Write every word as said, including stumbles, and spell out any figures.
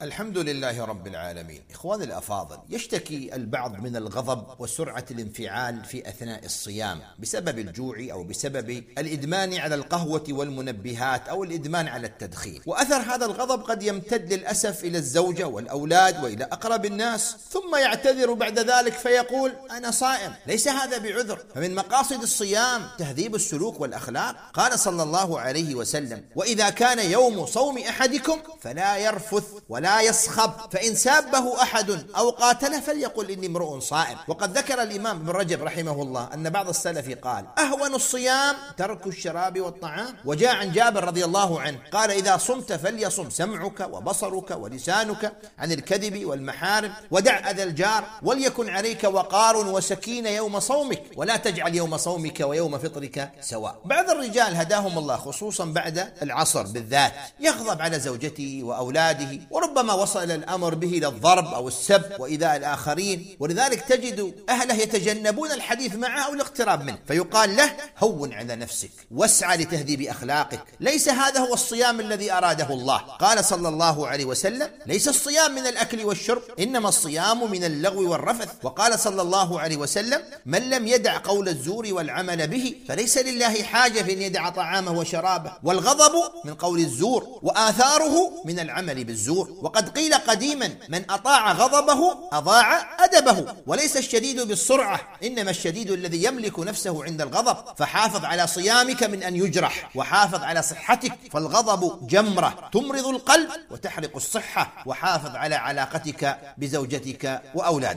الحمد لله رب العالمين. إخواني الأفاضل، يشتكي البعض من الغضب وسرعة الانفعال في أثناء الصيام بسبب الجوع أو بسبب الإدمان على القهوة والمنبهات أو الإدمان على التدخين، وأثر هذا الغضب قد يمتد للأسف إلى الزوجة والأولاد وإلى أقرب الناس، ثم يعتذر بعد ذلك فيقول أنا صائم. ليس هذا بعذر، فمن مقاصد الصيام تهذيب السلوك والأخلاق. قال صلى الله عليه وسلم: وإذا كان يوم صوم أحدكم فلا يرفث ولا يصخب، فإن سابه أحد أو قاتله فليقل إني امرؤ صائم. وقد ذكر الإمام ابن رجب رحمه الله أن بعض السلف قال: أهون الصيام ترك الشراب والطعام. وجاء عن جابر رضي الله عنه قال: إذا صمت فليصم سمعك وبصرك ولسانك عن الكذب والمحارم، ودع أذى الجار، وليكن عليك وقار وسكينة يوم صومك، ولا تجعل يوم صومك ويوم فطرك سواء. بعض الرجال هداهم الله خصوصا بعد العصر بالذات يغضب على زوجته وأولاده، وربما وصل الأمر به إلى الضرب أو السب وإيذاء الآخرين، ولذلك تجد أهله يتجنبون الحديث معه أو الاقتراب منه، فيقال له: هون على نفسك واسعى لتهذيب أخلاقك. ليس هذا هو الصيام الذي أراده الله. قال صلى الله عليه وسلم: ليس الصيام من الأكل والشرب، إنما الصيام من اللغو والرفث. وقال صلى الله عليه وسلم: من لم يدع قول الزور والعمل به فليس لله حاجة في أن يدع طعامه وشرابه. والغضب من قول الزور، وآثاره من العمل بالزور. وقد قيل قديما: من أطاع غضبه أضاع أدبه. وليس الشديد بالسرعة، إنما الشديد الذي يملك نفسه عند الغضب. فحافظ على صيامك من أن يجرح، وحافظ على صحتك، فالغضب جمرة تمرض القلب وتحرق الصحة. وحافظ على علاقتك بزوجتك وأولادك.